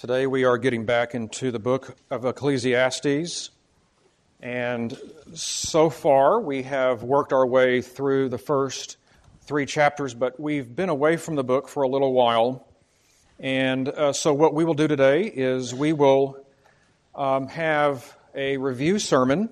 Today we are getting back into the book of Ecclesiastes, and so far we have worked our way through the first 3 chapters, but we've been away from the book for a little while, and so what we will do today is we will have a review sermon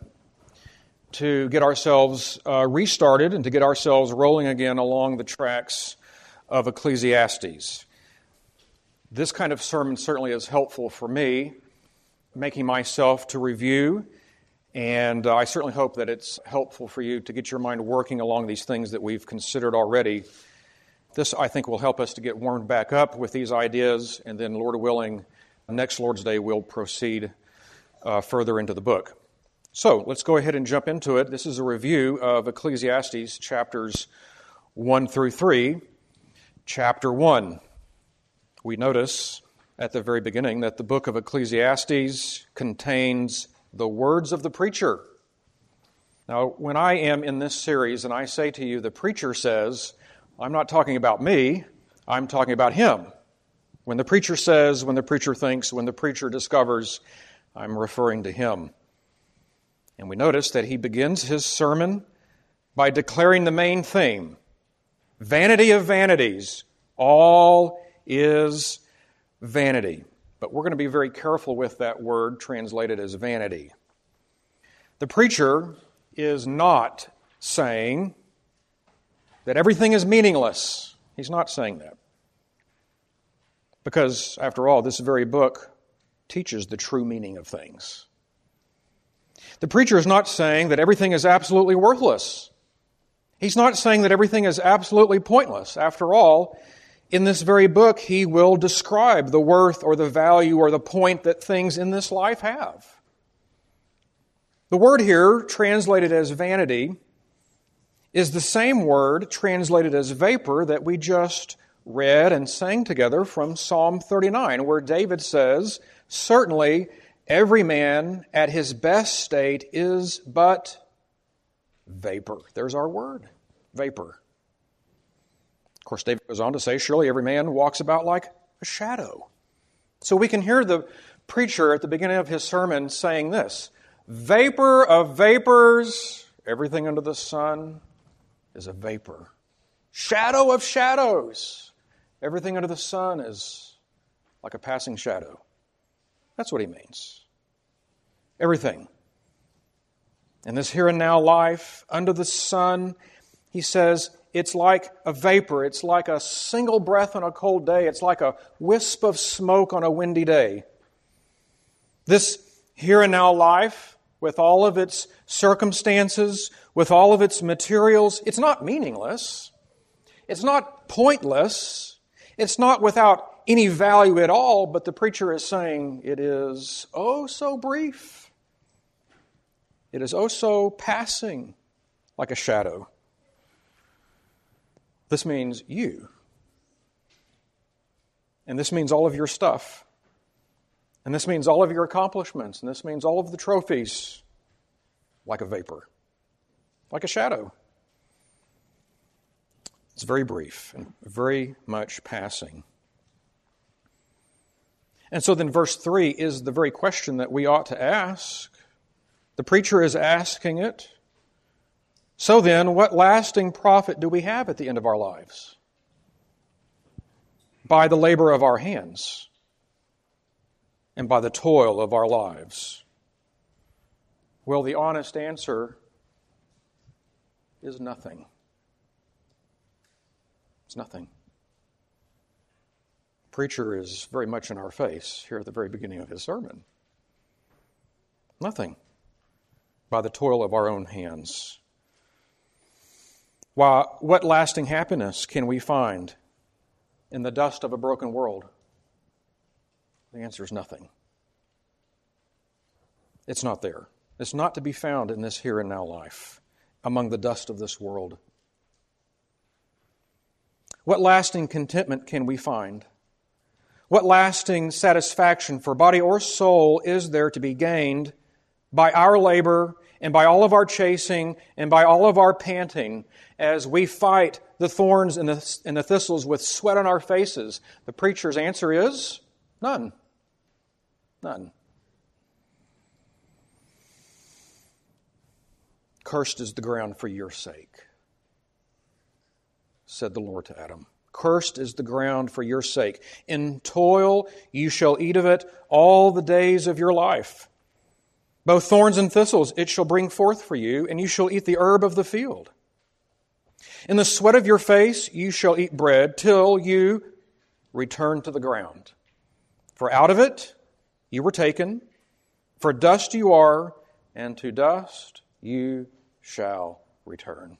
to get ourselves restarted and to get ourselves rolling again along the tracks of Ecclesiastes. This kind of sermon certainly is helpful for me, making myself to review, and I certainly hope that it's helpful for you to get your mind working along these things that we've considered already. This, I think, will help us to get warmed back up with these ideas, and then, Lord willing, next Lord's Day we'll proceed further into the book. So, let's go ahead and jump into it. This is a review of Ecclesiastes chapters 1 through 3. Chapter 1. We notice at the very beginning that the book of Ecclesiastes contains the words of the preacher. Now, when I am in this series and I say to you, the preacher says, I'm not talking about me, I'm talking about him. When the preacher says, when the preacher thinks, when the preacher discovers, I'm referring to him. And we notice that he begins his sermon by declaring the main theme. Vanity of vanities, all is vanity. But we're going to be very careful with that word translated as vanity. The preacher is not saying that everything is meaningless. He's not saying that. Because, after all, this very book teaches the true meaning of things. The preacher is not saying that everything is absolutely worthless. He's not saying that everything is absolutely pointless. After all, in this very book, he will describe the worth or the value or the point that things in this life have. The word here, translated as vanity, is the same word translated as vapor that we just read and sang together from Psalm 39, where David says, certainly every man at his best state is but vapor. There's our word, vapor. Of course, David goes on to say, surely every man walks about like a shadow. So we can hear the preacher at the beginning of his sermon saying this, vapor of vapors, everything under the sun is a vapor. Shadow of shadows, everything under the sun is like a passing shadow. That's what he means. Everything. In this here and now life, under the sun, he says, it's like a vapor. It's like a single breath on a cold day. It's like a wisp of smoke on a windy day. This here and now life, with all of its circumstances, with all of its materials, it's not meaningless. It's not pointless. It's not without any value at all, but the preacher is saying it is oh so brief. It is oh so passing, like a shadow. This means you. And this means all of your stuff. And this means all of your accomplishments. And this means all of the trophies. Like a vapor. Like a shadow. It's very brief and very much passing. And so then verse 3 is the very question that we ought to ask. The preacher is asking it. So then, what lasting profit do we have at the end of our lives? By the labor of our hands and by the toil of our lives. Well, the honest answer is nothing. It's nothing. The preacher is very much in our face here at the very beginning of his sermon. Nothing. By the toil of our own hands. Why, what lasting happiness can we find in the dust of a broken world? The answer is nothing. It's not there. It's not to be found in this here and now life, among the dust of this world. What lasting contentment can we find? What lasting satisfaction for body or soul is there to be gained by our labor and by all of our chasing and by all of our panting as we fight the thorns and the thistles with sweat on our faces? The preacher's answer is none. None. Cursed is the ground for your sake, said the Lord to Adam. Cursed is the ground for your sake. In toil you shall eat of it all the days of your life. Both thorns and thistles it shall bring forth for you, and you shall eat the herb of the field. In the sweat of your face you shall eat bread till you return to the ground. For out of it you were taken, for dust you are, and to dust you shall return.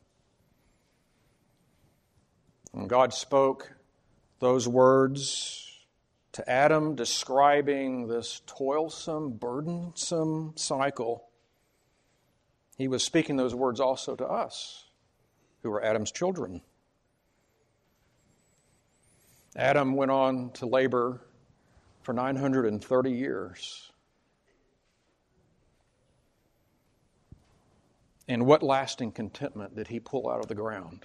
When God spoke those words to Adam, describing this toilsome, burdensome cycle, He was speaking those words also to us, who are Adam's children. Adam went on to labor for 930 years. And what lasting contentment did he pull out of the ground?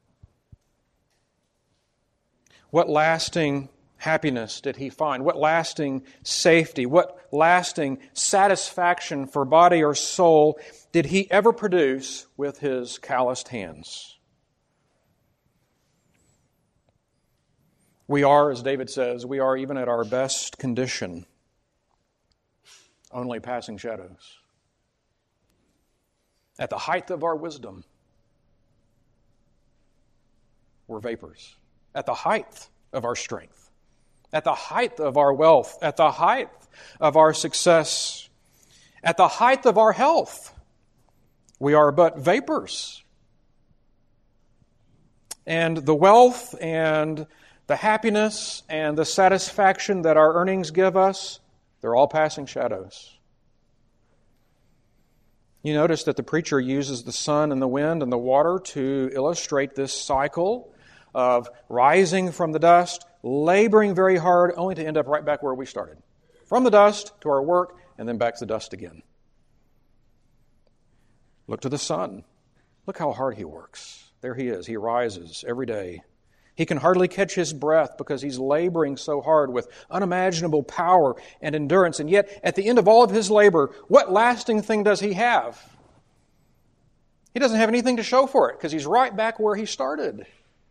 What lasting happiness did he find? What lasting safety? What lasting satisfaction for body or soul did he ever produce with his calloused hands? We are, as David says, we are even at our best condition, only passing shadows. At the height of our wisdom, we're vapors. At the height of our strength, at the height of our wealth, at the height of our success, at the height of our health, we are but vapors. And the wealth and the happiness and the satisfaction that our earnings give us, they're all passing shadows. You notice that the preacher uses the sun and the wind and the water to illustrate this cycle of rising from the dust, laboring very hard, only to end up right back where we started. From the dust to our work, and then back to the dust again. Look to the sun. Look how hard he works. There he is. He rises every day. He can hardly catch his breath because he's laboring so hard with unimaginable power and endurance. And yet, at the end of all of his labor, what lasting thing does he have? He doesn't have anything to show for it because he's right back where he started.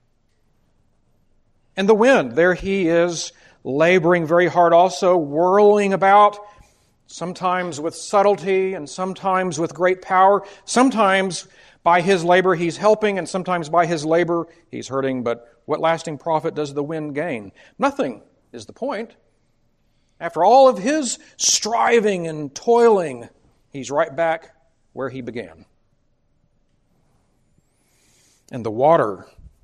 And the wind, there he is, laboring very hard also, whirling about, sometimes with subtlety and sometimes with great power. Sometimes by his labor he's helping, and sometimes by his labor he's hurting. But what lasting profit does the wind gain? Nothing is the point. After all of his striving and toiling, he's right back where he began. And the water,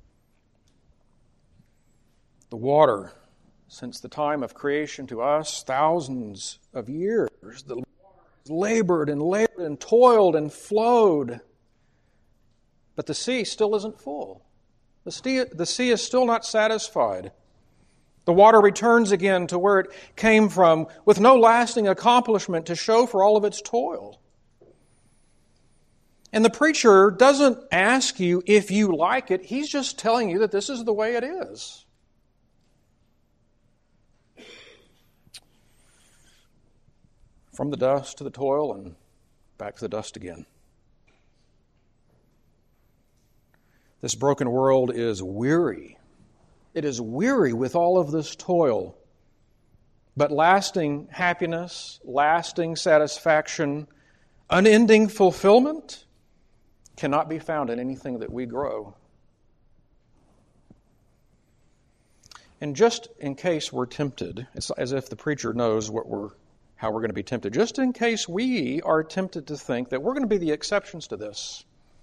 since the time of creation to us, thousands of years, the water has labored and toiled and flowed. But the sea still isn't full. The sea is still not satisfied. The water returns again to where it came from with no lasting accomplishment to show for all of its toil. And the preacher doesn't ask you if you like it. He's just telling you that this is the way it is. From the dust to the toil and back to the dust again. This broken world is weary. It is weary with all of this toil. But lasting happiness, lasting satisfaction, unending fulfillment cannot be found in anything that we grow. And just in case we're tempted, it's as if the preacher knows how we're going to be tempted. Just in case we are tempted to think that we're going to be the exceptions to this.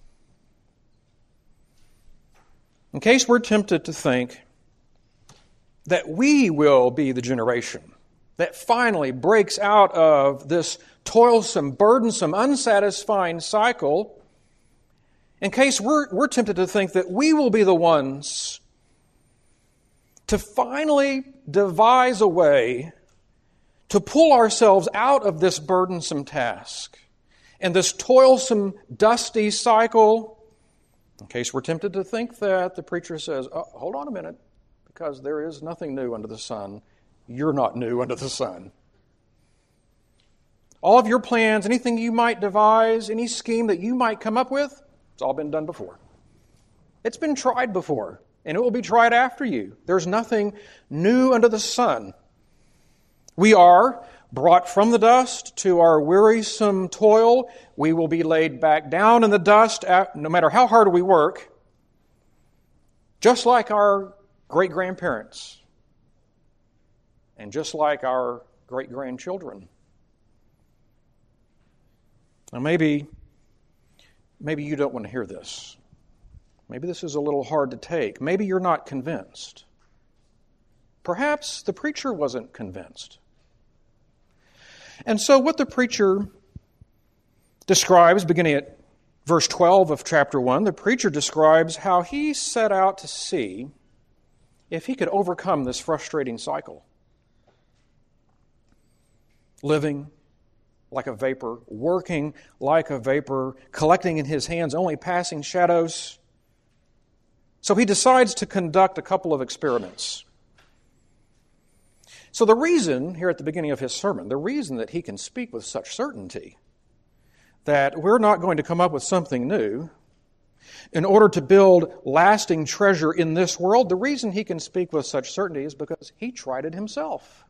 In case we're tempted to think that we will be the generation that finally breaks out of this toilsome, burdensome, unsatisfying cycle, in case we're tempted to think that we will be the ones to finally devise a way to pull ourselves out of this burdensome task and this toilsome, dusty cycle, in case we're tempted to think that, the preacher says, hold on a minute, because there is nothing new under the sun. You're not new under the sun. All of your plans, anything you might devise, any scheme that you might come up with, it's all been done before. It's been tried before, and it will be tried after you. There's nothing new under the sun. We are brought from the dust to our wearisome toil. We will be laid back down in the dust, no matter how hard we work, just like our great-grandparents and just like our great-grandchildren. Now maybe you don't want to hear this. Maybe this is a little hard to take. Maybe you're not convinced. Perhaps the preacher wasn't convinced. And so what the preacher describes, beginning at verse 12 of chapter 1, the preacher describes how he set out to see if he could overcome this frustrating cycle. Living like a vapor, working like a vapor, collecting in his hands only passing shadows. So he decides to conduct a couple of experiments. So the reason, here at the beginning of his sermon, the reason that he can speak with such certainty that we're not going to come up with something new in order to build lasting treasure in this world, the reason he can speak with such certainty is because he tried it himself.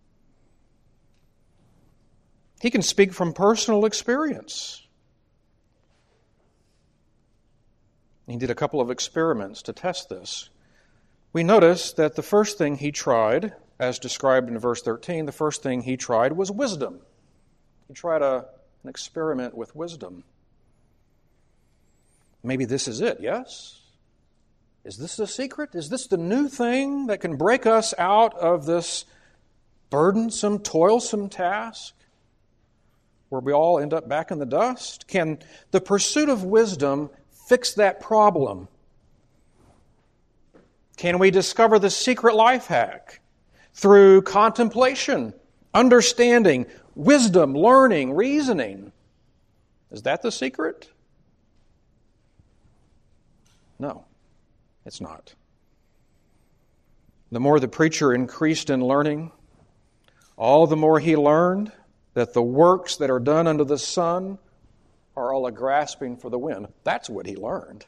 He can speak from personal experience. He did a couple of experiments to test this. We notice that the first thing he tried, as described in verse 13, the first thing he tried was wisdom. He tried an experiment with wisdom. Maybe this is it, yes? Is this the secret? Is this the new thing that can break us out of this burdensome, toilsome task where we all end up back in the dust? Can the pursuit of wisdom fix that problem? Can we discover the secret life hack through contemplation, understanding, wisdom, learning, reasoning? Is that the secret? No, it's not. The more the preacher increased in learning, all the more he learned that the works that are done under the sun are all a grasping for the wind. That's what he learned.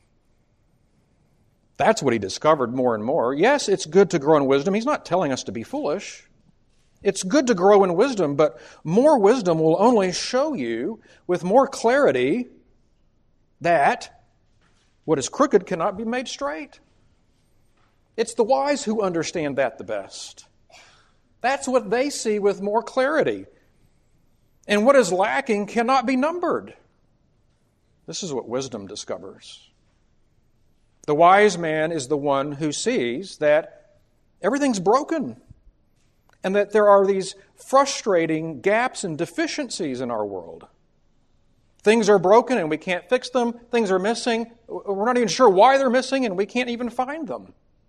That's what he discovered more and more. Yes, it's good to grow in wisdom. He's not telling us to be foolish. It's good to grow in wisdom, but more wisdom will only show you with more clarity that what is crooked cannot be made straight. It's the wise who understand that the best. That's what they see with more clarity. And what is lacking cannot be numbered. This is what wisdom discovers. The wise man is the one who sees that everything's broken and that there are these frustrating gaps and deficiencies in our world. Things are broken and we can't fix them. Things are missing. We're not even sure why they're missing and we can't even find them.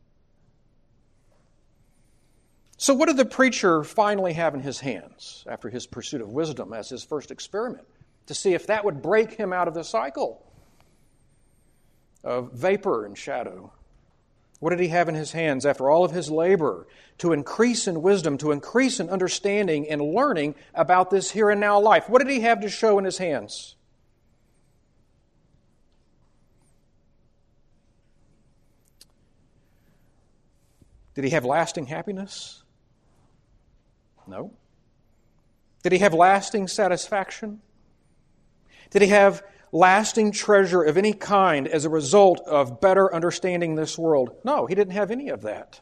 So what did the preacher finally have in his hands after his pursuit of wisdom as his first experiment to see if that would break him out of the cycle of vapor and shadow? What did he have in his hands after all of his labor to increase in wisdom, to increase in understanding and learning about this here and now life? What did he have to show in his hands? Did he have lasting happiness? No. Did he have lasting satisfaction? Did he have lasting treasure of any kind as a result of better understanding this world? No, he didn't have any of that.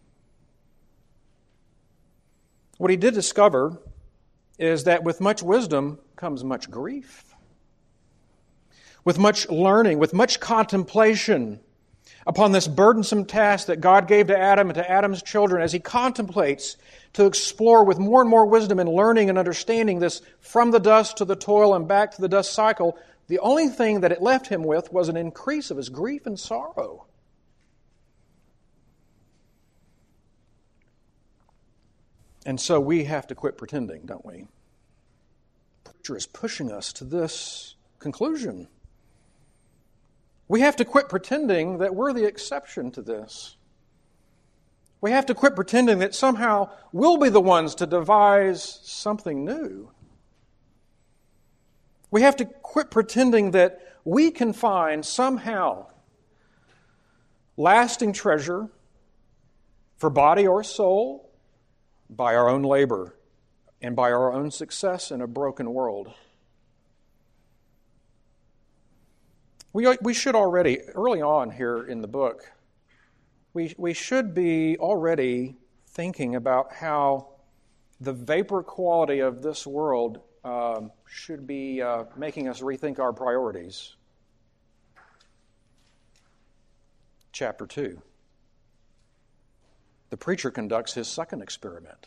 What he did discover is that with much wisdom comes much grief. With much learning, with much contemplation upon this burdensome task that God gave to Adam and to Adam's children, as he contemplates to explore with more and more wisdom and learning and understanding this from the dust to the toil and back to the dust cycle, the only thing that it left him with was an increase of his grief and sorrow. And so we have to quit pretending, don't we? The preacher is pushing us to this conclusion. We have to quit pretending that we're the exception to this. We have to quit pretending that somehow we'll be the ones to devise something new. We have to quit pretending that we can find somehow lasting treasure for body or soul by our own labor and by our own success in a broken world. We should already, early on here in the book, we should be already thinking about how the vapor quality of this world should be making us rethink our priorities. Chapter 2. The preacher conducts his second experiment.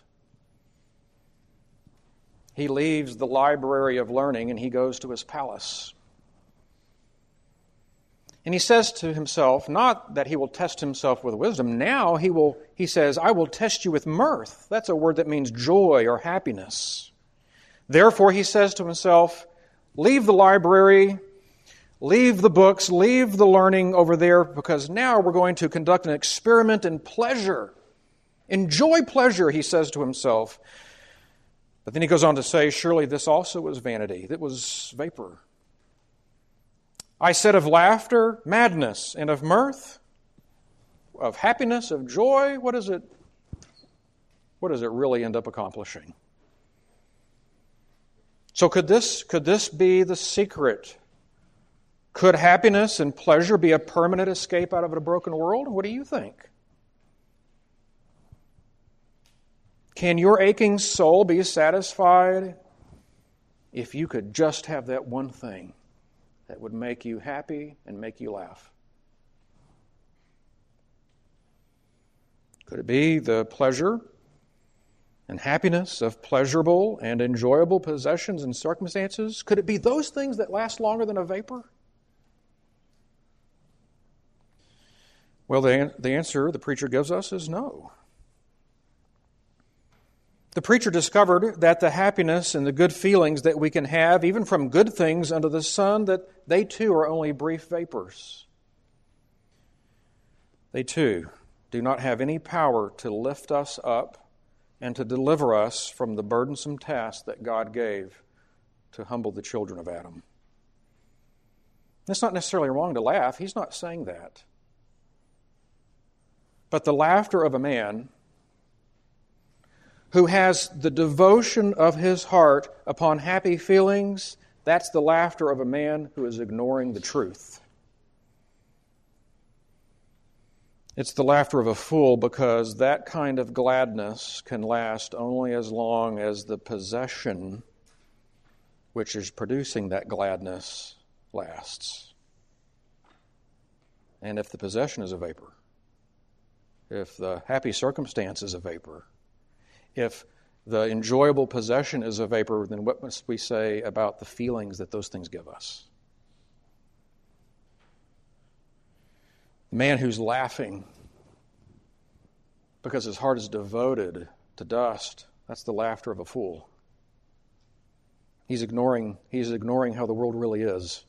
He leaves the library of learning and he goes to his palace. And he says to himself, not that he will test himself with wisdom. Now he says, I will test you with mirth. That's a word that means joy or happiness. Therefore, he says to himself, leave the library, leave the books, leave the learning over there, because now we're going to conduct an experiment in pleasure. Enjoy pleasure, he says to himself. But then he goes on to say, surely this also was vanity. It was vapor. I said of laughter, madness, and of mirth, of happiness, of joy, what does it really end up accomplishing? So could this be the secret? Could happiness and pleasure be a permanent escape out of a broken world? What do you think? Can your aching soul be satisfied if you could just have that one thing that would make you happy and make you laugh? Could it be the pleasure and happiness of pleasurable and enjoyable possessions and circumstances? Could it be those things that last longer than a vapor? Well, the answer the preacher gives us is no. The preacher discovered that the happiness and the good feelings that we can have, even from good things under the sun, that they too are only brief vapors. They too do not have any power to lift us up and to deliver us from the burdensome task that God gave to humble the children of Adam. It's not necessarily wrong to laugh. He's not saying that. But the laughter of a man who has the devotion of his heart upon happy feelings, that's the laughter of a man who is ignoring the truth. It's the laughter of a fool, because that kind of gladness can last only as long as the possession which is producing that gladness lasts. And if the possession is a vapor, if the happy circumstance is a vapor, if the enjoyable possession is a vapor, then what must we say about the feelings that those things give us? The man who's laughing because his heart is devoted to dust, that's the laughter of a fool. He's ignoring how the world really is.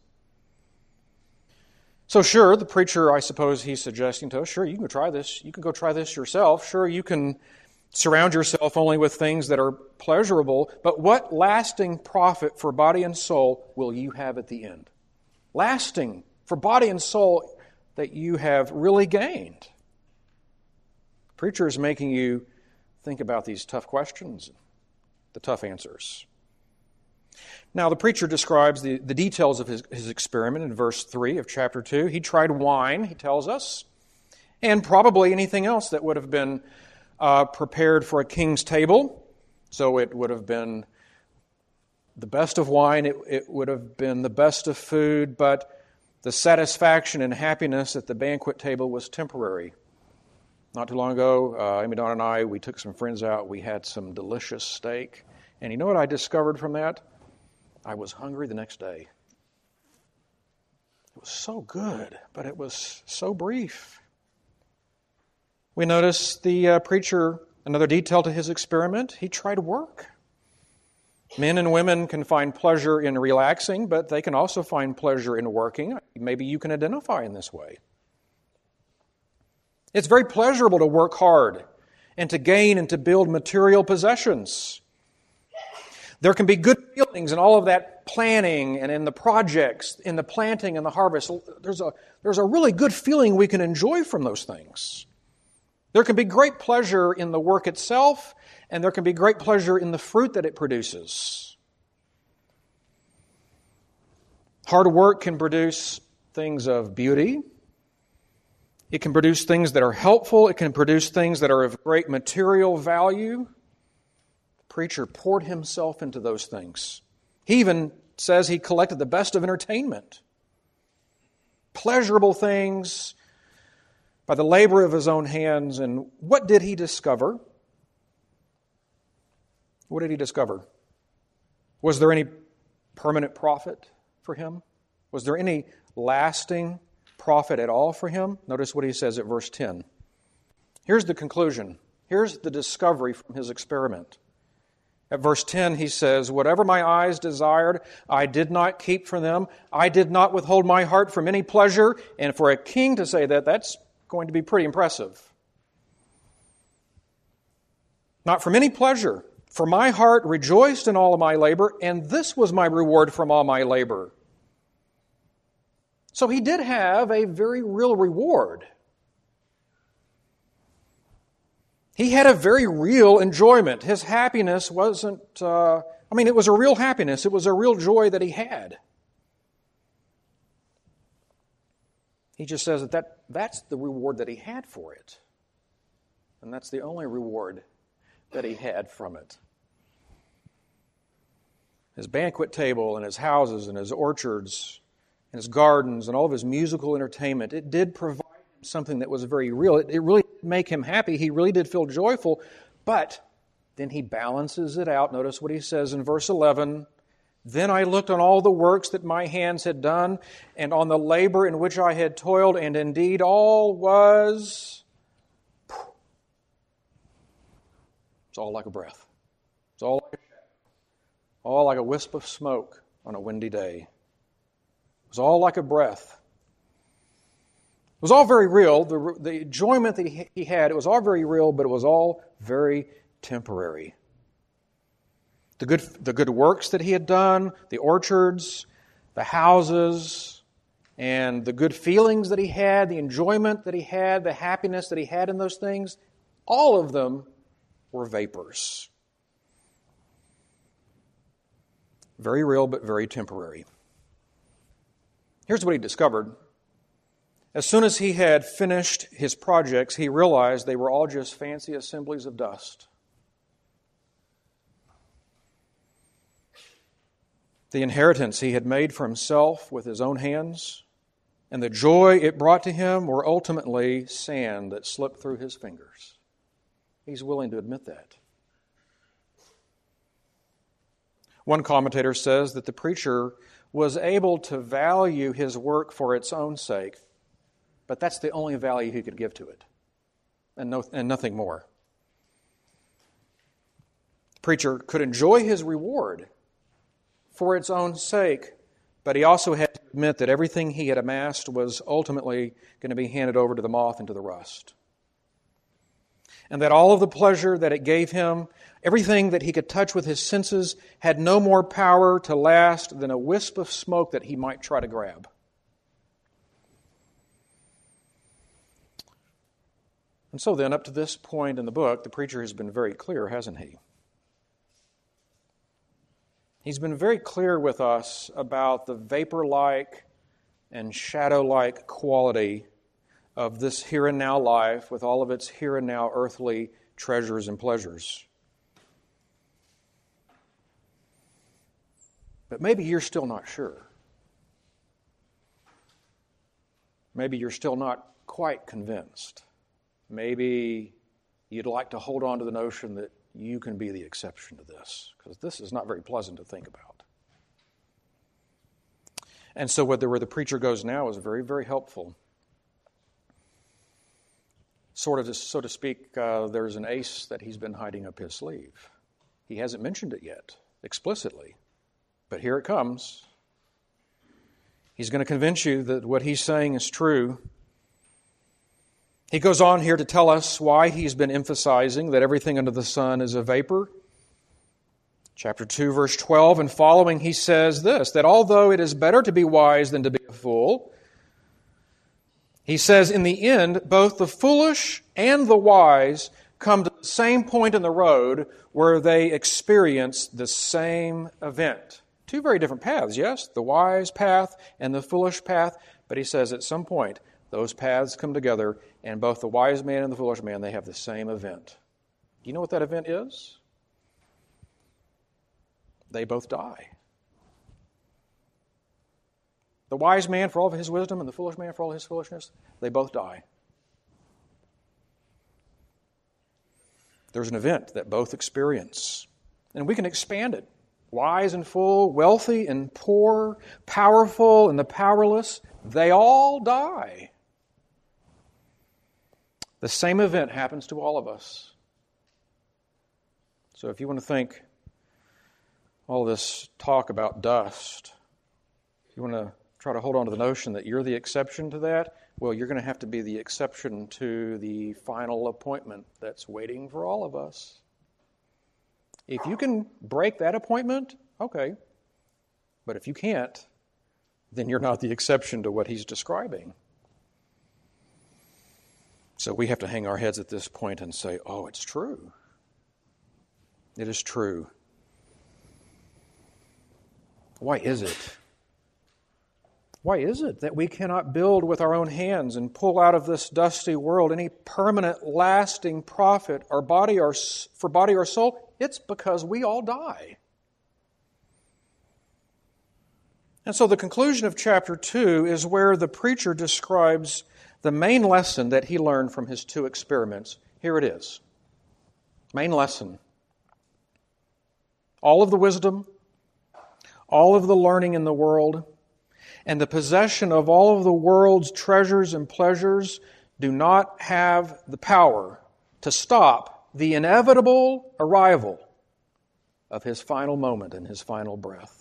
So sure, the preacher, I suppose he's suggesting to us, sure, you can go try this. You can go try this yourself. Sure, you can surround yourself only with things that are pleasurable, but what lasting profit for body and soul will you have at the end? Lasting for body and soul that you have really gained. The preacher is making you think about these tough questions, the tough answers. Now, the preacher describes the details of his experiment in verse 3 of chapter 2. He tried wine, he tells us, and probably anything else that would have been prepared for a king's table. So it would have been the best of wine, it would have been the best of food, but the satisfaction and happiness at the banquet table was temporary. Not too long ago, Amy Dawn and I, we took some friends out, we had some delicious steak, and you know what I discovered from that? I was hungry the next day. It was so good, but it was so brief. We notice the preacher, another detail to his experiment, he tried work. Men and women can find pleasure in relaxing, but they can also find pleasure in working. Maybe you can identify in this way. It's very pleasurable to work hard and to gain and to build material possessions. There can be good feelings in all of that planning and in the projects, in the planting and the harvest. There's a really good feeling we can enjoy from those things. There can be great pleasure in the work itself, and there can be great pleasure in the fruit that it produces. Hard work can produce things of beauty. It can produce things that are helpful. It can produce things that are of great material value. The preacher poured himself into those things. He even says he collected the best of entertainment. Pleasurable things by the labor of his own hands. And what did he discover? What did he discover? Was there any permanent profit for him? Was there any lasting profit at all for him? Notice what he says at verse 10. Here's the conclusion. Here's the discovery from his experiment. At verse 10 he says, "Whatever my eyes desired, I did not keep from them. I did not withhold my heart from any pleasure." And for a king to say that, that's going to be pretty impressive. Not from any pleasure. For my heart rejoiced in all of my labor, and this was my reward from all my labor. So he did have a very real reward. He had a very real enjoyment. His happiness wasn't, it was a real happiness. It was a real joy that he had. He just says that's the reward that he had for it. And that's the only reward that he had from it. His banquet table and his houses and his orchards and his gardens and all of his musical entertainment, it did provide him something that was very real. It really did make him happy. He really did feel joyful. But then he balances it out. Notice what he says in verse 11. "Then I looked on all the works that my hands had done, and on the labor in which I had toiled, and indeed all was..." It's all like a breath. It's all like a wisp of smoke on a windy day. It was all like a breath. It was all very real. The enjoyment that he had, it was all very real, but it was all very temporary. The good works that he had done, the orchards, the houses, and the good feelings that he had, the enjoyment that he had, the happiness that he had in those things, all of them were vapors. Very real, but very temporary. Here's what he discovered. As soon as he had finished his projects, he realized they were all just fancy assemblies of dust. The inheritance he had made for himself with his own hands and the joy it brought to him were ultimately sand that slipped through his fingers. He's willing to admit that. One commentator says that the preacher was able to value his work for its own sake, but that's the only value he could give to it, and nothing more. The preacher could enjoy his reward for its own sake, but he also had to admit that everything he had amassed was ultimately going to be handed over to the moth and to the rust. And that all of the pleasure that it gave him, everything that he could touch with his senses, had no more power to last than a wisp of smoke that he might try to grab. And so then, up to this point in the book, the preacher has been very clear, hasn't he? He's been very clear with us about the vapor-like and shadow-like quality of this here and now life with all of its here and now earthly treasures and pleasures. But maybe you're still not sure. Maybe you're still not quite convinced. Maybe you'd like to hold on to the notion that you can be the exception to this, because this is not very pleasant to think about. And so where the preacher goes now is very, very helpful. Sort of, so to speak, there's an ace that he's been hiding up his sleeve. He hasn't mentioned it yet, explicitly. But here it comes. He's going to convince you that what he's saying is true. He goes on here to tell us why he's been emphasizing that everything under the sun is a vapor. Chapter 2, verse 12 and following, he says this, that although it is better to be wise than to be a fool, he says, in the end, both the foolish and the wise come to the same point in the road where they experience the same event. Two very different paths, yes, the wise path and the foolish path, but he says at some point, those paths come together, and both the wise man and the foolish man, they have the same event. Do you know what that event is? They both die. The wise man for all of his wisdom and the foolish man for all his foolishness, they both die. There's an event that both experience. And we can expand it. Wise and fool, wealthy and poor, powerful and the powerless, they all die. The same event happens to all of us. So if you want to think all this talk about dust, if you want to try to hold on to the notion that you're the exception to that, well, you're going to have to be the exception to the final appointment that's waiting for all of us. If you can break that appointment, okay. But if you can't, then you're not the exception to what he's describing. So we have to hang our heads at this point and say, oh, it's true. It is true. Why is it? Why is it that we cannot build with our own hands and pull out of this dusty world any permanent, lasting profit for body or soul? It's because we all die. And so the conclusion of chapter 2 is where the preacher describes the main lesson that he learned from his two experiments. Here it is. Main lesson. All of the wisdom, all of the learning in the world, and the possession of all of the world's treasures and pleasures do not have the power to stop the inevitable arrival of his final moment and his final breath.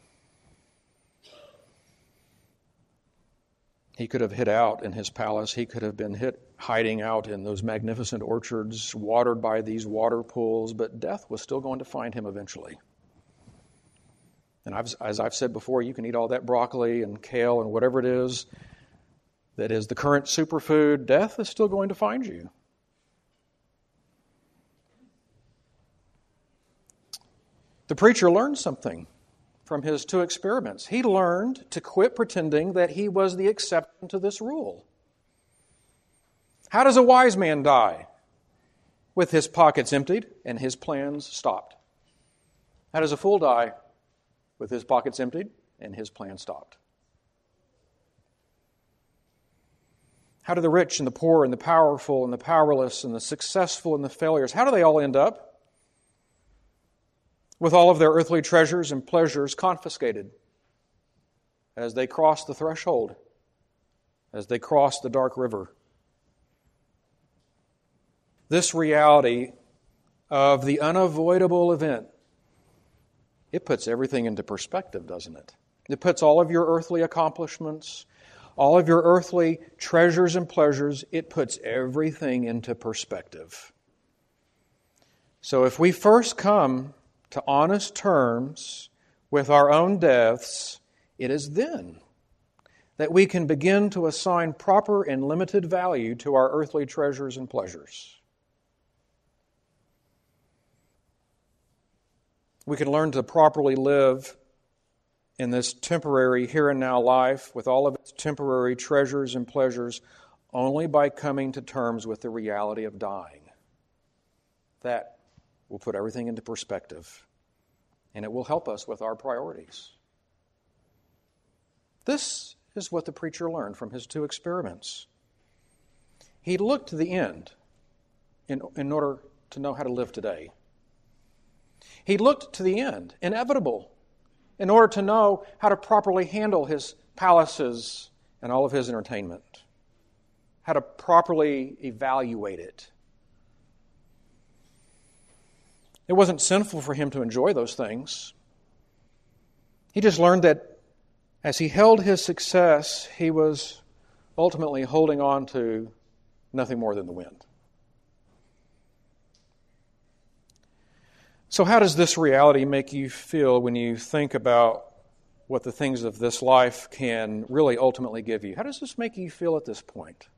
He could have hid out in his palace. He could have been hiding out in those magnificent orchards, watered by these water pools, but death was still going to find him eventually. And as I've said before, you can eat all that broccoli and kale and whatever it is that is the current superfood. Death is still going to find you. The preacher learned something from his two experiments. He learned to quit pretending that he was the exception to this rule. How does a wise man die? With his pockets emptied and his plans stopped. How does a fool die? With his pockets emptied and his plan stopped. How do the rich and the poor and the powerful and the powerless and the successful and the failures, how do they all end up? With all of their earthly treasures and pleasures confiscated as they cross the threshold, as they cross the dark river. This reality of the unavoidable event, it puts everything into perspective, doesn't it? It puts all of your earthly accomplishments, all of your earthly treasures and pleasures, it puts everything into perspective. So if we first come to honest terms with our own deaths, it is then that we can begin to assign proper and limited value to our earthly treasures and pleasures. We can learn to properly live in this temporary here and now life with all of its temporary treasures and pleasures only by coming to terms with the reality of dying. That will put everything into perspective, and it will help us with our priorities. This is what the preacher learned from his two experiments. He looked to the end in order to know how to live today. He looked to the end, inevitable, in order to know how to properly handle his palaces and all of his entertainment, how to properly evaluate it. It wasn't sinful for him to enjoy those things. He just learned that as he held his success, he was ultimately holding on to nothing more than the wind. So how does this reality make you feel when you think about what the things of this life can really ultimately give you? How does this make you feel at this point?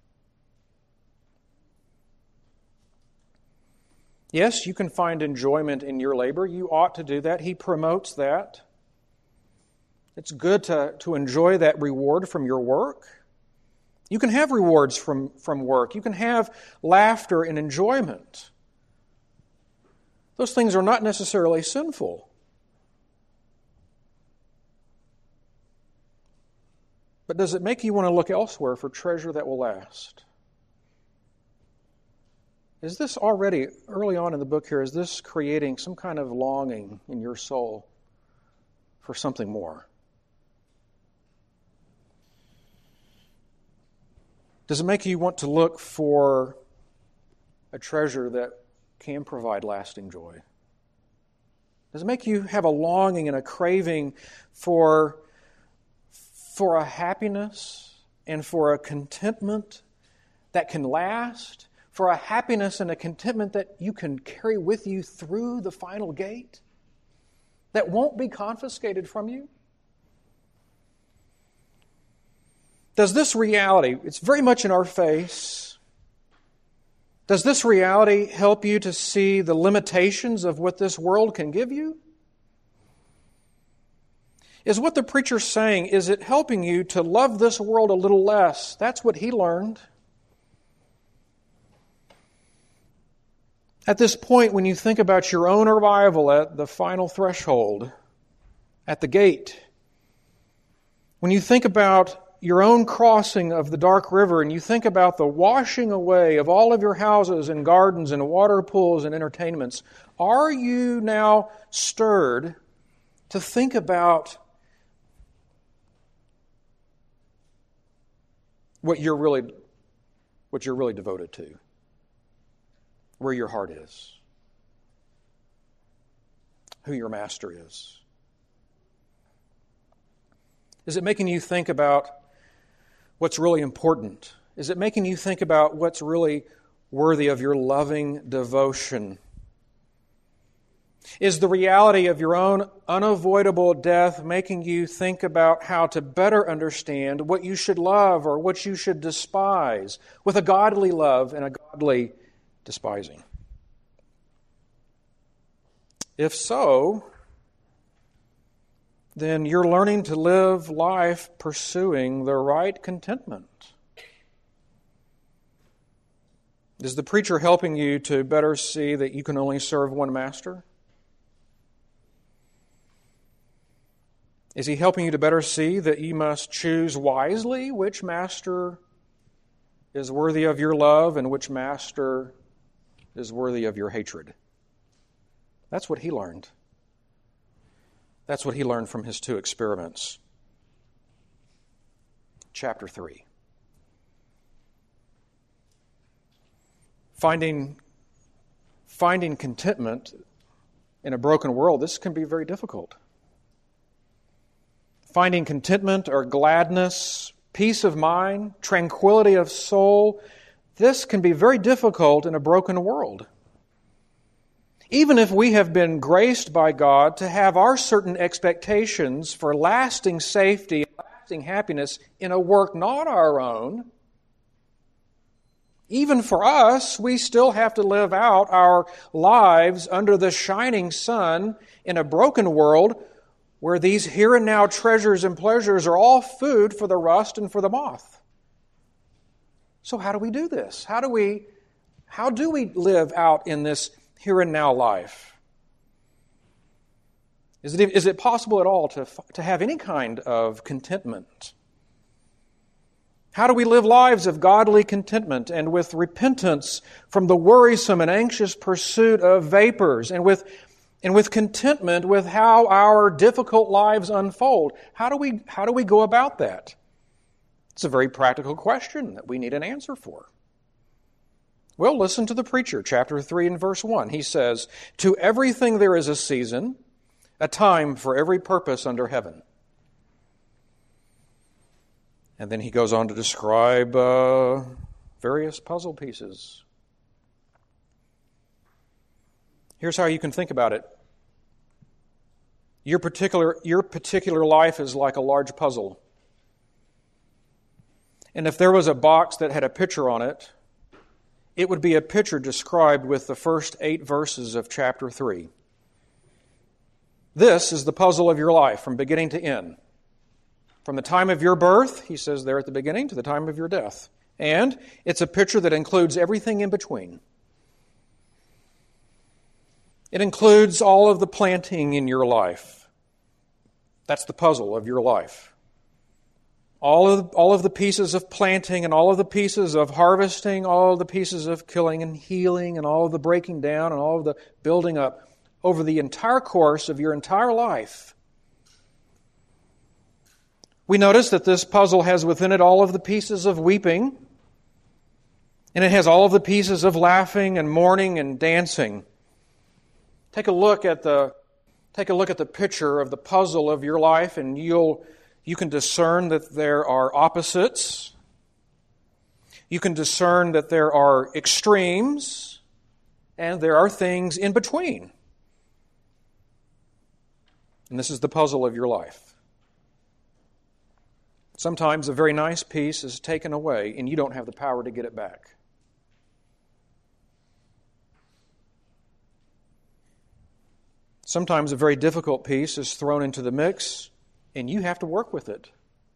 Yes, you can find enjoyment in your labor. You ought to do that. He promotes that. It's good to enjoy that reward from your work. You can have rewards from work. You can have laughter and enjoyment. Those things are not necessarily sinful. But does it make you want to look elsewhere for treasure that will last? Is this already, early on in the book here, is this creating some kind of longing in your soul for something more? Does it make you want to look for a treasure that can provide lasting joy? Does it make you have a longing and a craving for a happiness and for a contentment that can last? For a happiness and a contentment that you can carry with you through the final gate? That won't be confiscated from you? Does this reality, it's very much in our face, does this reality help you to see the limitations of what this world can give you? Is what the preacher's saying, is it helping you to love this world a little less? That's what he learned. At this point, when you think about your own arrival at the final threshold, at the gate, when you think about your own crossing of the dark river, and you think about the washing away of all of your houses and gardens and water pools and entertainments, are you now stirred to think about what you're really devoted to? Where your heart is, who your master is. Is it making you think about what's really important? Is it making you think about what's really worthy of your loving devotion? Is the reality of your own unavoidable death making you think about how to better understand what you should love or what you should despise with a godly love and a godly despising? If so, then you're learning to live life pursuing the right contentment. Is the preacher helping you to better see that you can only serve one master? Is he helping you to better see that you must choose wisely which master is worthy of your love and which master is worthy of your hatred? That's what he learned. That's what he learned from his 2 experiments. Chapter 3. Finding contentment in a broken world, this can be very difficult. Finding contentment or gladness, peace of mind, tranquility of soul, this can be very difficult in a broken world. Even if we have been graced by God to have our certain expectations for lasting safety and lasting happiness in a work not our own, even for us, we still have to live out our lives under the shining sun in a broken world where these here and now treasures and pleasures are all food for the rust and for the moth. So how do we do this? How do we live out in this here and now life? Is it possible at all to have any kind of contentment? How do we live lives of godly contentment and with repentance from the worrisome and anxious pursuit of vapors and with contentment with how our difficult lives unfold? How do we go about that? It's a very practical question that we need an answer for. Well, listen to the preacher, chapter 3 and verse 1. He says, "To everything there is a season, a time for every purpose under heaven." And then he goes on to describe various puzzle pieces. Here's how you can think about it. Your particular life is like a large puzzle. And if there was a box that had a picture on it, it would be a picture described with the first 8 verses of chapter 3. This is the puzzle of your life from beginning to end. From the time of your birth, he says there at the beginning, to the time of your death. And it's a picture that includes everything in between. It includes all of the planting in your life. That's the puzzle of your life. All of the pieces of planting and all of the pieces of harvesting, all of the pieces of killing and healing and all of the breaking down and all of the building up over the entire course of your entire life. We notice that this puzzle has within it all of the pieces of weeping, and it has all of the pieces of laughing and mourning and dancing. Take a look at the picture of the puzzle of your life, and you can discern that there are opposites. You can discern that there are extremes, and there are things in between. And this is the puzzle of your life. Sometimes a very nice piece is taken away, and you don't have the power to get it back. Sometimes a very difficult piece is thrown into the mix, and you have to work with it.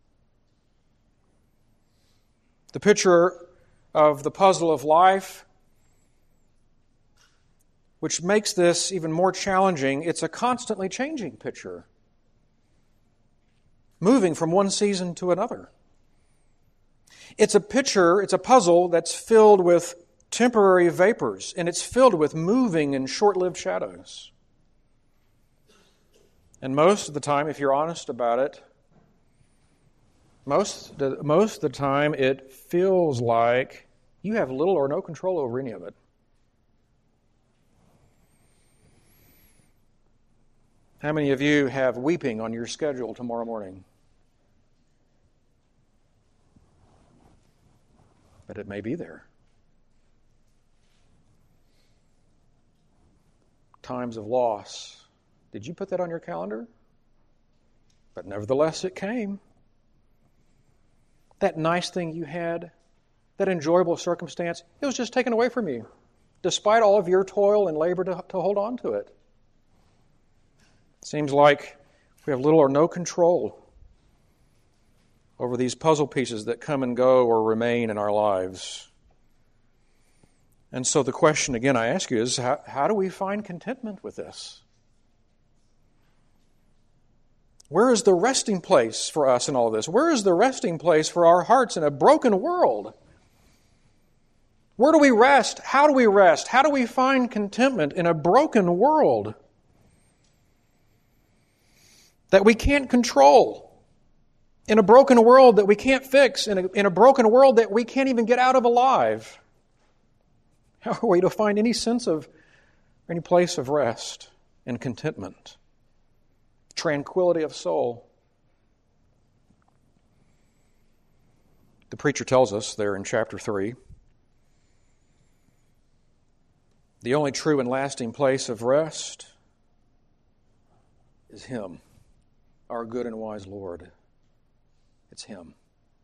The picture of the puzzle of life, which makes this even more challenging, it's a constantly changing picture, moving from one season to another. It's a puzzle that's filled with temporary vapors, and it's filled with moving and short-lived shadows. And most of the time, if you're honest about it, most of the time it feels like you have little or no control over any of it. How many of you have weeping on your schedule tomorrow morning? But it may be there. Times of loss. Did you put that on your calendar? But nevertheless, it came. That nice thing you had, that enjoyable circumstance, it was just taken away from you, despite all of your toil and labor to hold on to it. It seems like we have little or no control over these puzzle pieces that come and go or remain in our lives. And so the question again I ask you is, how do we find contentment with this? Where is the resting place for us in all of this? Where is the resting place for our hearts in a broken world? Where do we rest? How do we rest? How do we find contentment in a broken world that we can't control? In a broken world that we can't fix? In a broken world that we can't even get out of alive? How are we to find any sense of, any place of rest and contentment? Tranquility of soul. The preacher tells us there in chapter 3, the only true and lasting place of rest is Him, our good and wise Lord. It's Him.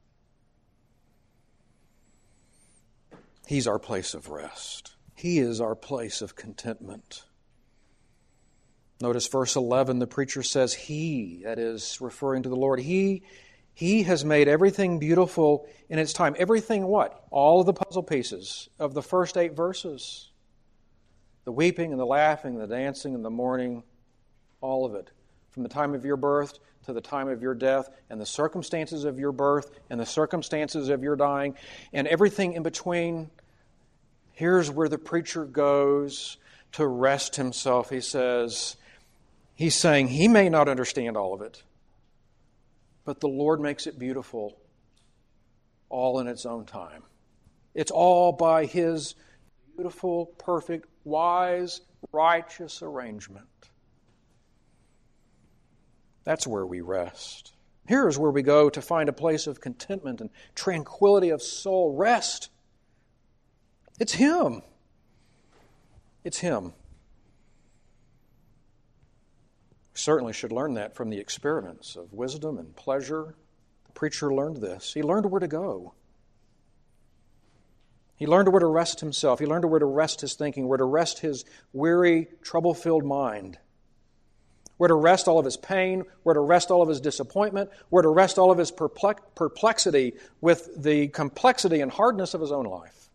He's our place of rest. He is our place of contentment. Notice verse 11, the preacher says, He, that is referring to the Lord, He has made everything beautiful in its time. Everything what? All of the puzzle pieces of the first 8 verses. The weeping and the laughing, the dancing and the mourning, all of it. From the time of your birth to the time of your death, and the circumstances of your birth and the circumstances of your dying, and everything in between. Here's where the preacher goes to rest himself. He's saying he may not understand all of it, but the Lord makes it beautiful, all in its own time. It's all by His beautiful, perfect, wise, righteous arrangement. That's where we rest. Here is where we go to find a place of contentment and tranquility of soul. Rest. It's Him. It's Him. certainly should learn that from the experiments of wisdom and pleasure. The preacher learned this. He learned where to go. He learned where to rest himself. He learned where to rest his thinking, where to rest his weary, trouble-filled mind, where to rest all of his pain, where to rest all of his disappointment, where to rest all of his perplexity with the complexity and hardness of his own life.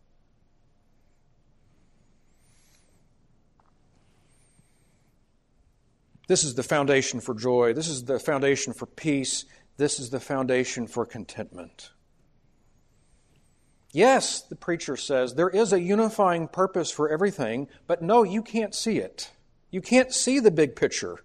This is the foundation for joy. This is the foundation for peace. This is the foundation for contentment. Yes, the preacher says, there is a unifying purpose for everything, but no, you can't see it. You can't see the big picture.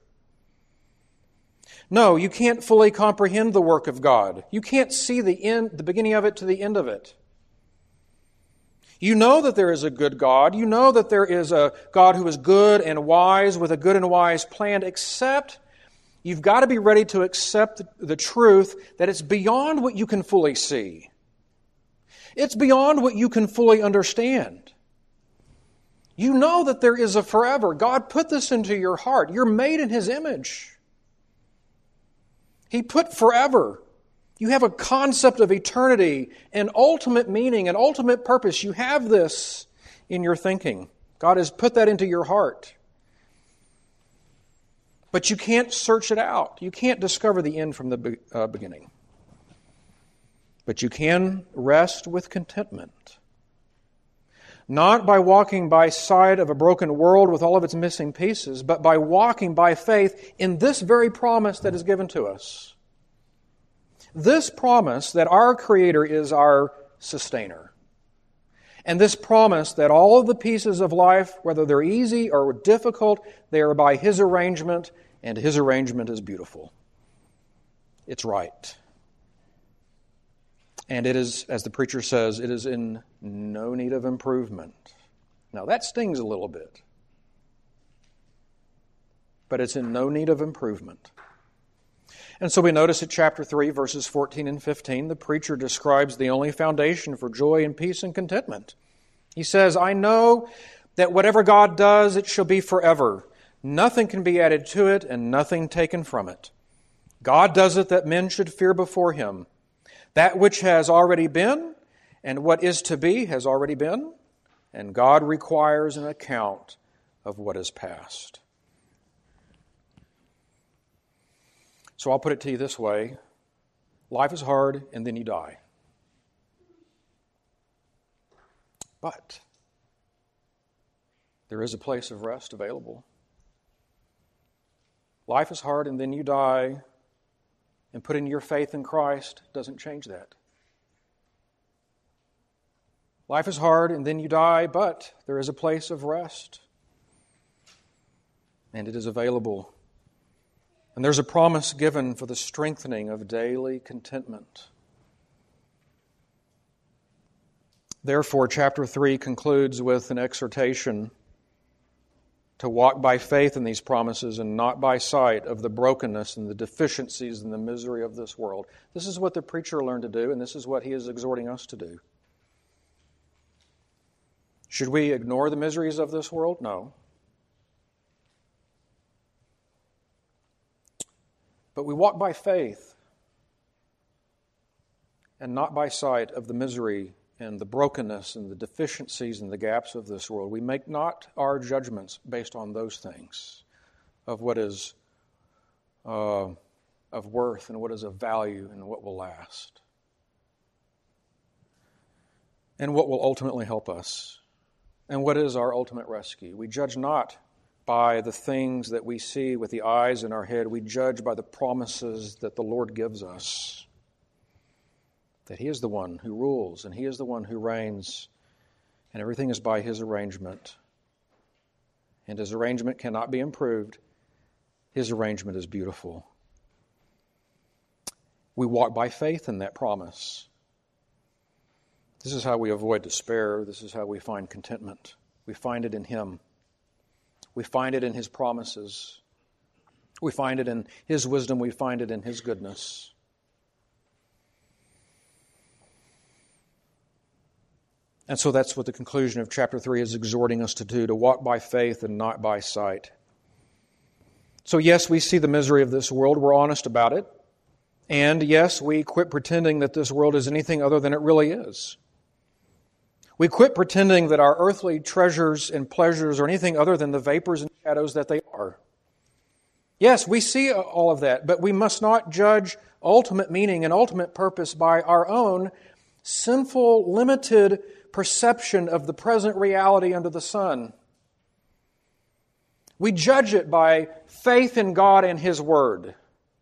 No, you can't fully comprehend the work of God. You can't see the beginning of it to the end of it. You know that there is a good God. You know that there is a God who is good and wise with a good and wise plan, except you've got to be ready to accept the truth that it's beyond what you can fully see. It's beyond what you can fully understand. You know that there is a forever. God put this into your heart. You're made in His image. He put forever. You have a concept of eternity and ultimate meaning and ultimate purpose. You have this in your thinking. God has put that into your heart. But you can't search it out. You can't discover the end from the beginning. But you can rest with contentment. Not by walking by sight of a broken world with all of its missing pieces, but by walking by faith in this very promise that is given to us. This promise that our Creator is our sustainer. And this promise that all of the pieces of life, whether they're easy or difficult, they are by His arrangement, and His arrangement is beautiful. It's right. And it is, as the preacher says, it is in no need of improvement. Now that stings a little bit. But it's in no need of improvement. And so we notice at chapter 3, verses 14 and 15, the preacher describes the only foundation for joy and peace and contentment. He says, I know that whatever God does, it shall be forever. Nothing can be added to it and nothing taken from it. God does it that men should fear before Him. That which has already been and what is to be has already been, and God requires an account of what is past. So I'll put it to you this way. Life is hard and then you die. But there is a place of rest available. Life is hard and then you die, and putting your faith in Christ doesn't change that. Life is hard and then you die, but there is a place of rest. And it is available. And there's a promise given for the strengthening of daily contentment. Therefore, chapter 3 concludes with an exhortation to walk by faith in these promises and not by sight of the brokenness and the deficiencies and the misery of this world. This is what the preacher learned to do, and this is what he is exhorting us to do. Should we ignore the miseries of this world? No. But we walk by faith and not by sight of the misery and the brokenness and the deficiencies and the gaps of this world. We make not our judgments based on those things of what is of worth and what is of value and what will last and what will ultimately help us and what is our ultimate rescue. We judge not by the things that we see with the eyes in our head. We judge by the promises that the Lord gives us. That He is the one who rules and He is the one who reigns, and everything is by His arrangement. And His arrangement cannot be improved. His arrangement is beautiful. We walk by faith in that promise. This is how we avoid despair. This is how we find contentment. We find it in Him. We find it in His promises. We find it in His wisdom. We find it in His goodness. And so that's what the conclusion of chapter 3 is exhorting us to do, to walk by faith and not by sight. So yes, we see the misery of this world. We're honest about it. And yes, we quit pretending that this world is anything other than it really is. We quit pretending that our earthly treasures and pleasures are anything other than the vapors and shadows that they are. Yes, we see all of that, but we must not judge ultimate meaning and ultimate purpose by our own sinful, limited perception of the present reality under the sun. We judge it by faith in God and His Word.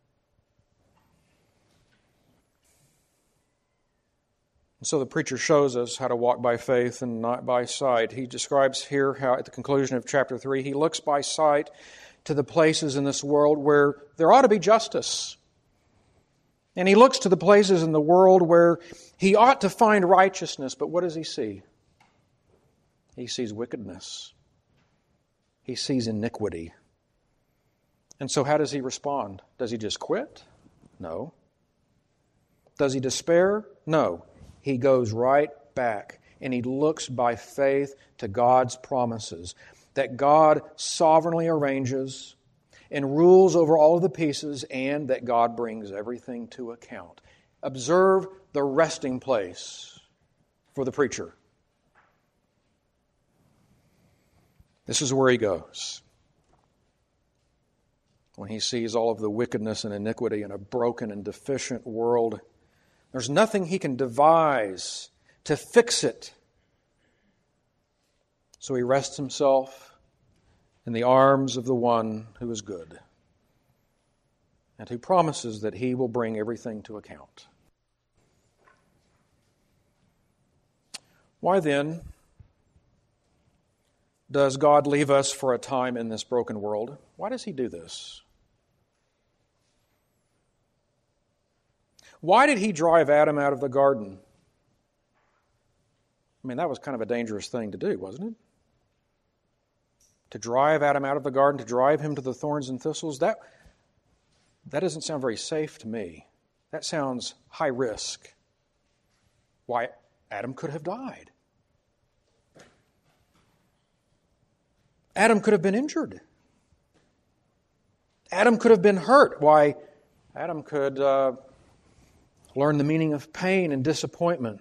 And so the preacher shows us how to walk by faith and not by sight. He describes here how at the conclusion of chapter 3, he looks by sight to the places in this world where there ought to be justice. And he looks to the places in the world where he ought to find righteousness. But what does he see? He sees wickedness. He sees iniquity. And so how does he respond? Does he just quit? No. Does he despair? No. He goes right back and he looks by faith to God's promises that God sovereignly arranges and rules over all of the pieces and that God brings everything to account. Observe the resting place for the preacher. This is where he goes. When he sees all of the wickedness and iniquity in a broken and deficient world, there's nothing he can devise to fix it. So he rests himself in the arms of the one who is good and who promises that he will bring everything to account. Why then does God leave us for a time in this broken world? Why does He do this? Why did He drive Adam out of the garden? I mean, that was kind of a dangerous thing to do, wasn't it? To drive Adam out of the garden, to drive him to the thorns and thistles, that doesn't sound very safe to me. That sounds high risk. Why, Adam could have died. Adam could have been injured. Adam could have been hurt. Why, Adam could learn the meaning of pain and disappointment.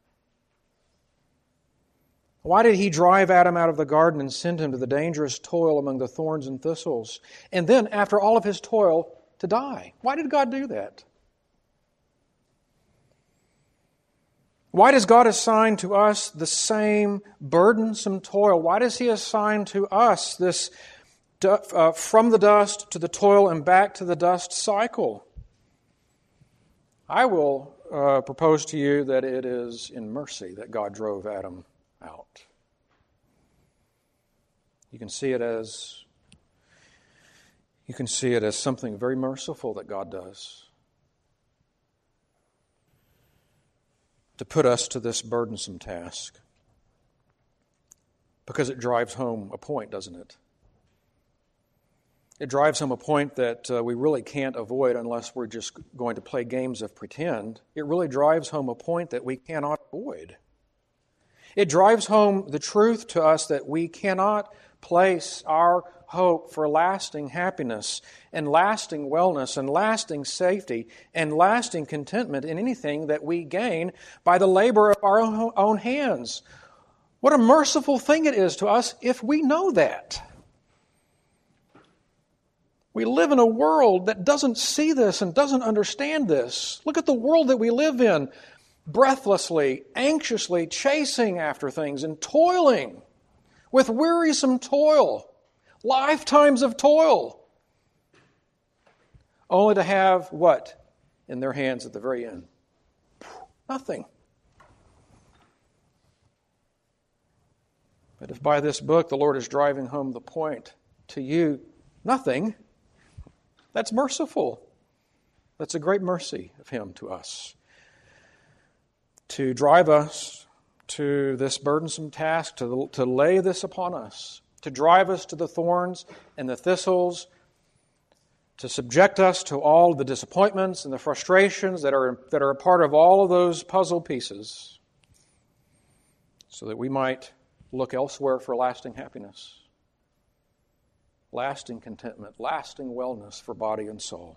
Why did He drive Adam out of the garden and send him to the dangerous toil among the thorns and thistles? And then, after all of his toil, to die. Why did God do that? Why does God assign to us the same burdensome toil? Why does He assign to us this from the dust to the toil and back to the dust cycle? I will propose to you that it is in mercy that God drove Adam out. You can see it as something very merciful that God does to put us to this burdensome task, because it drives home a point, doesn't it? It drives home a point that we really can't avoid unless we're just going to play games of pretend. It really drives home a point that we cannot avoid. It drives home the truth to us that we cannot place our hope for lasting happiness and lasting wellness and lasting safety and lasting contentment in anything that we gain by the labor of our own hands. What a merciful thing it is to us if we know that. We live in a world that doesn't see this and doesn't understand this. Look at the world that we live in, breathlessly, anxiously chasing after things and toiling with wearisome toil, lifetimes of toil, only to have what in their hands at the very end? Nothing. But if by this book the Lord is driving home the point to you, nothing, that's merciful. That's a great mercy of Him to us. To drive us to this burdensome task, to lay this upon us, to drive us to the thorns and the thistles, to subject us to all the disappointments and the frustrations that are a part of all of those puzzle pieces, so that we might look elsewhere for lasting happiness. lasting contentment, lasting wellness for body and soul.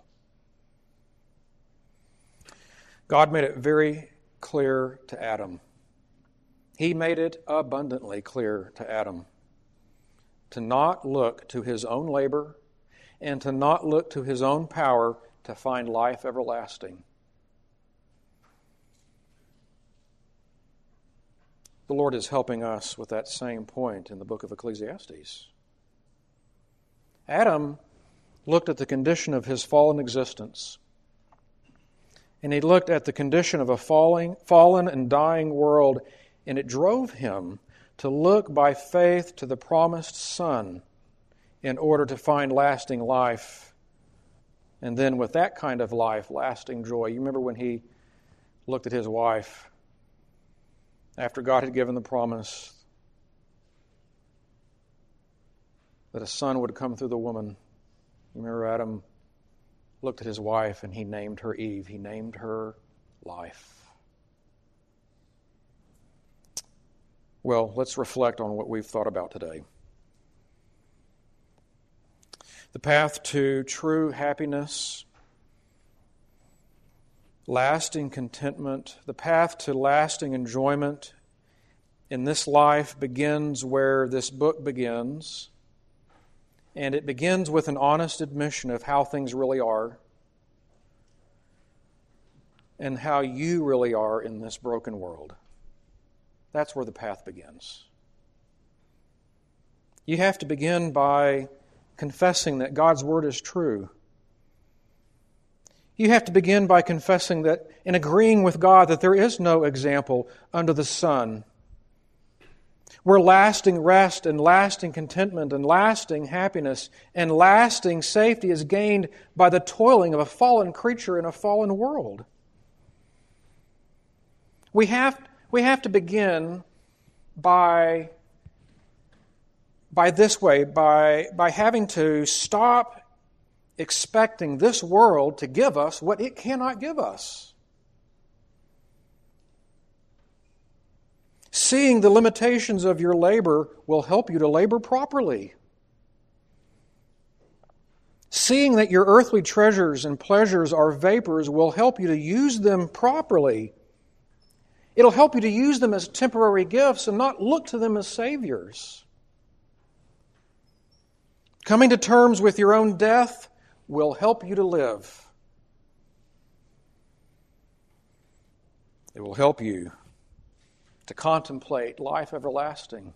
God made it very clear to Adam. He made it abundantly clear to Adam to not look to his own labor and to not look to his own power to find life everlasting. The Lord is helping us with that same point in the book of Ecclesiastes. Adam looked at the condition of his fallen existence, and he looked at the condition of a fallen and dying world, and it drove him to look by faith to the promised Son in order to find lasting life. And then with that kind of life, lasting joy. You remember when he looked at his wife after God had given the promise that a son would come through the woman. You remember Adam looked at his wife and he named her Eve. He named her life. Well, let's reflect on what we've thought about today. The path to true happiness, lasting contentment, the path to lasting enjoyment in this life begins where this book begins. And it begins with an honest admission of how things really are and how you really are in this broken world. That's where the path begins. You have to begin by confessing that God's Word is true. You have to begin by confessing that and agreeing with God that there is no example under the sun where lasting rest and lasting contentment and lasting happiness and lasting safety is gained by the toiling of a fallen creature in a fallen world. We have to begin by this way, by having to stop expecting this world to give us what it cannot give us. Seeing the limitations of your labor will help you to labor properly. Seeing that your earthly treasures and pleasures are vapors will help you to use them properly. It'll help you to use them as temporary gifts and not look to them as saviors. Coming to terms with your own death will help you to live. It will help you to contemplate life everlasting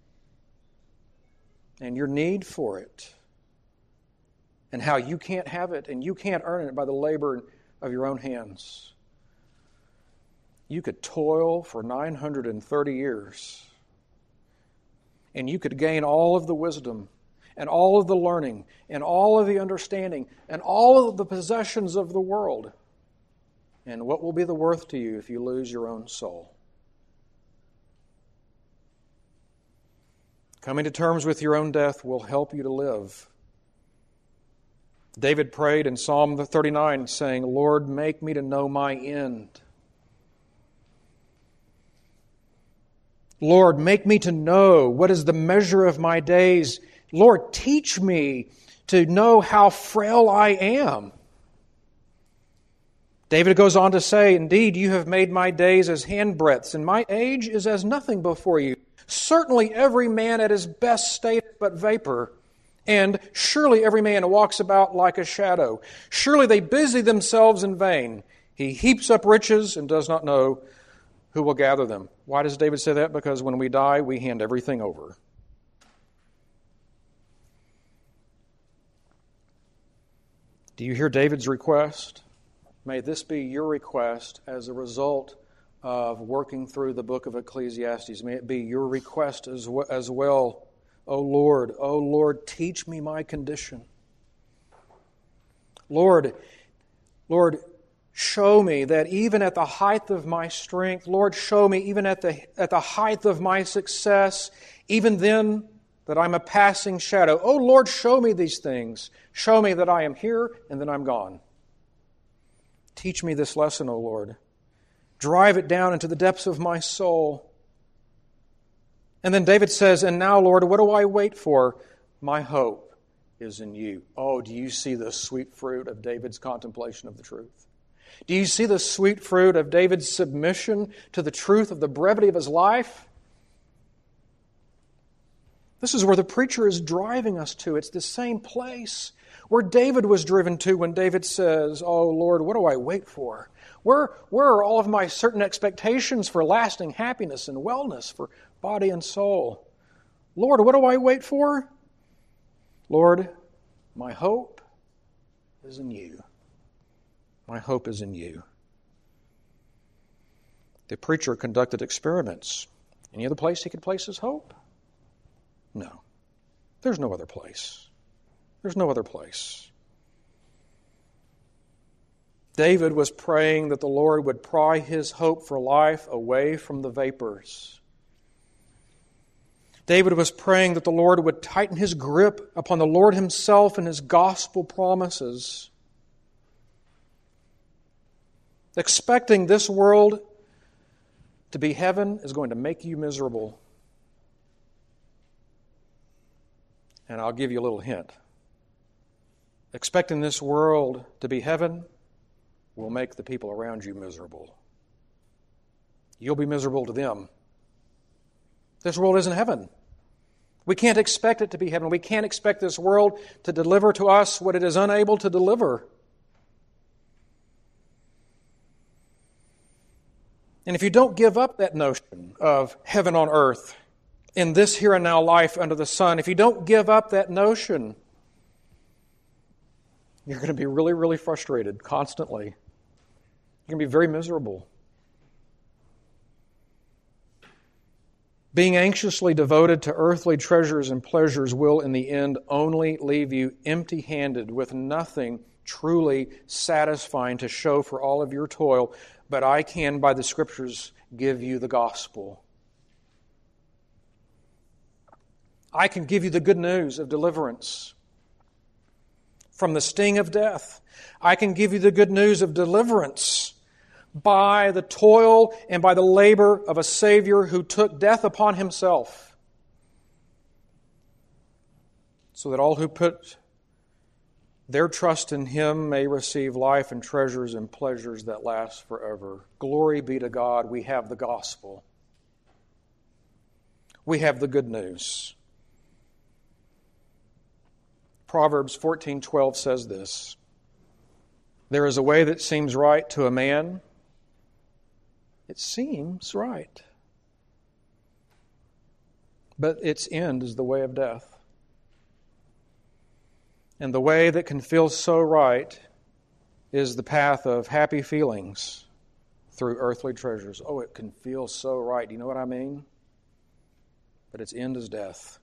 and your need for it and how you can't have it and you can't earn it by the labor of your own hands. You could toil for 930 years and you could gain all of the wisdom and all of the learning and all of the understanding and all of the possessions of the world. And what will be the worth to you if you lose your own soul? Coming to terms with your own death will help you to live. David prayed in Psalm 39 saying, Lord, make me to know my end. Lord, make me to know what is the measure of my days. Lord, teach me to know how frail I am. David goes on to say, indeed, you have made my days as handbreadths, and my age is as nothing before you. Certainly every man at his best state is but vapor, and surely every man walks about like a shadow. Surely they busy themselves in vain. He heaps up riches and does not know who will gather them. Why does David say that? Because when we die, we hand everything over. Do you hear David's request? May this be your request as a result of working through the book of Ecclesiastes. May it be your request as well. O Lord, teach me my condition. Lord, show me that even at the height of my strength, Lord, show me even at the height of my success, even then that I'm a passing shadow. O Lord, show me these things. Show me that I am here and then I'm gone. Teach me this lesson, O Lord. Drive it down into the depths of my soul. And then David says, and now, Lord, what do I wait for? My hope is in you. Oh, do you see the sweet fruit of David's contemplation of the truth? Do you see the sweet fruit of David's submission to the truth of the brevity of his life? This is where the preacher is driving us to. It's the same place where David was driven to when David says, "Oh Lord, what do I wait for? Where are all of my certain expectations for lasting happiness and wellness for body and soul? Lord, what do I wait for? Lord, my hope is in you. My hope is in you." The preacher conducted experiments. Any other place he could place his hope? No. There's no other place. There's no other place. David was praying that the Lord would pry his hope for life away from the vapors. David was praying that the Lord would tighten his grip upon the Lord himself and his gospel promises. Expecting this world to be heaven is going to make you miserable. And I'll give you a little hint. Expecting this world to be heaven will make the people around you miserable. You'll be miserable to them. This world isn't heaven. We can't expect it to be heaven. We can't expect this world to deliver to us what it is unable to deliver. And if you don't give up that notion of heaven on earth in this here and now life under the sun, if you don't give up that notion, you're going to be really, really frustrated constantly. You're going to be very miserable. Being anxiously devoted to earthly treasures and pleasures will, in the end, only leave you empty-handed with nothing truly satisfying to show for all of your toil. But I can, by the Scriptures, give you the gospel. I can give you the good news of deliverance from the sting of death. I can give you the good news of deliverance by the toil and by the labor of a Savior who took death upon himself, so that all who put their trust in him may receive life and treasures and pleasures that last forever. Glory be to God, we have the gospel. We have the good news. Proverbs 14:12 says this: "There is a way that seems right to a man. It seems right. But its end is the way of death." And the way that can feel so right is the path of happy feelings through earthly treasures. Oh, it can feel so right. Do you know what I mean? But its end is death.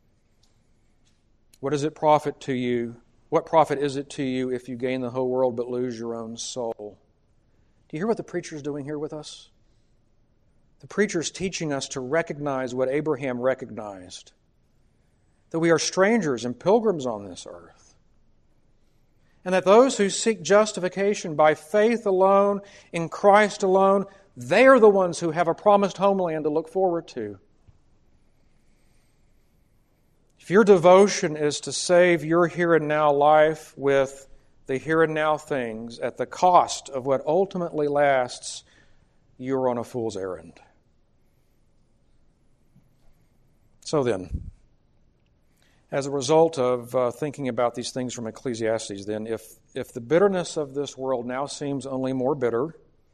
What does it profit to you? What profit is it to you if you gain the whole world but lose your own soul? Do you hear what the preacher's doing here with us? The preacher's teaching us to recognize what Abraham recognized, that we are strangers and pilgrims on this earth, and that those who seek justification by faith alone, in Christ alone, they are the ones who have a promised homeland to look forward to. If your devotion is to save your here and now life with the here and now things at the cost of what ultimately lasts, you're on a fool's errand. So then, as a result of thinking about these things from Ecclesiastes, then, if the bitterness of this world now seems only more bitter,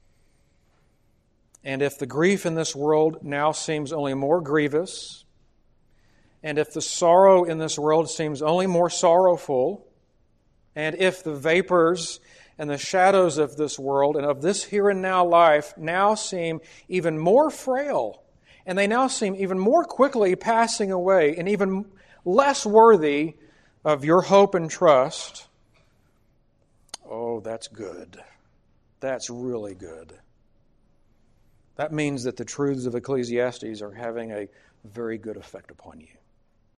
and if the grief in this world now seems only more grievous, and if the sorrow in this world seems only more sorrowful, and if the vapors and the shadows of this world and of this here and now life now seem even more frail, and they now seem even more quickly passing away and even less worthy of your hope and trust, oh, that's good. That's really good. That means that the truths of Ecclesiastes are having a very good effect upon you.